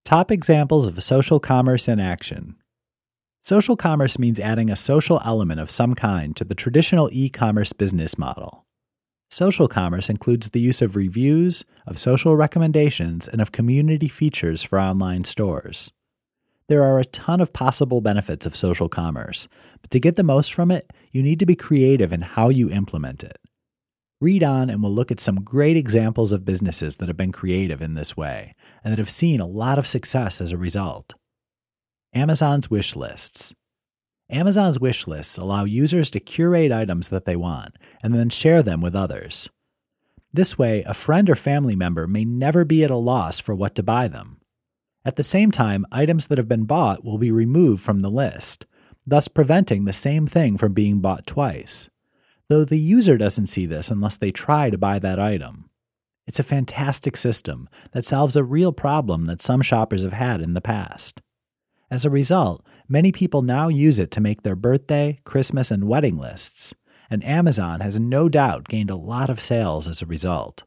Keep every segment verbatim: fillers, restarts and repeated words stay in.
Top examples of social commerce in action. Social commerce means adding a social element of some kind to the traditional e-commerce business model. Social commerce includes the use of reviews, of social recommendations, and of community features for online stores. There are a ton of possible benefits of social commerce, but to get the most from it, you need to be creative in how you implement it. Read on and we'll look at some great examples of businesses that have been creative in this way and that have seen a lot of success as a result. Amazon's wish lists. Amazon's wish lists allow users to curate items that they want and then share them with others. This way, a friend or family member may never be at a loss for what to buy them. At the same time, items that have been bought will be removed from the list, thus preventing the same thing from being bought twice, though the user doesn't see this unless they try to buy that item. It's a fantastic system that solves a real problem that some shoppers have had in the past. As a result, many people now use it to make their birthday, Christmas, and wedding lists, and Amazon has no doubt gained a lot of sales as a result.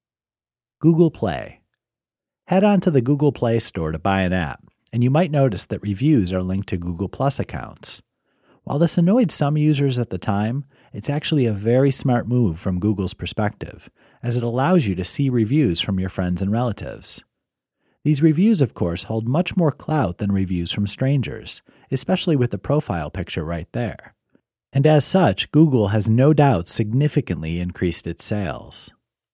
Google Play. Head on to the Google Play Store to buy an app, and you might notice that reviews are linked to Google Plus accounts. While this annoyed some users at the time, it's actually a very smart move from Google's perspective, as it allows you to see reviews from your friends and relatives. These reviews, of course, hold much more clout than reviews from strangers, especially with the profile picture right there. And as such, Google has no doubt significantly increased its sales.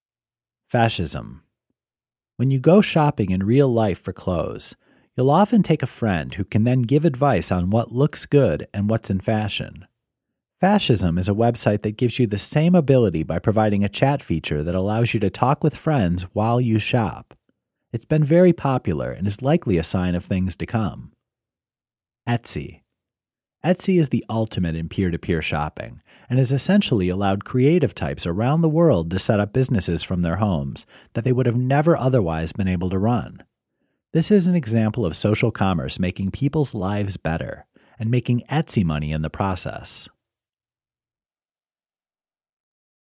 Fascism. When you go shopping in real life for clothes, you'll often take a friend who can then give advice on what looks good and what's in fashion. Fascism is a website that gives you the same ability by providing a chat feature that allows you to talk with friends while you shop. It's been very popular and is likely a sign of things to come. Etsy. Etsy is the ultimate in peer-to-peer shopping and has essentially allowed creative types around the world to set up businesses from their homes that they would have never otherwise been able to run. This is an example of social commerce making people's lives better and making Etsy money in the process.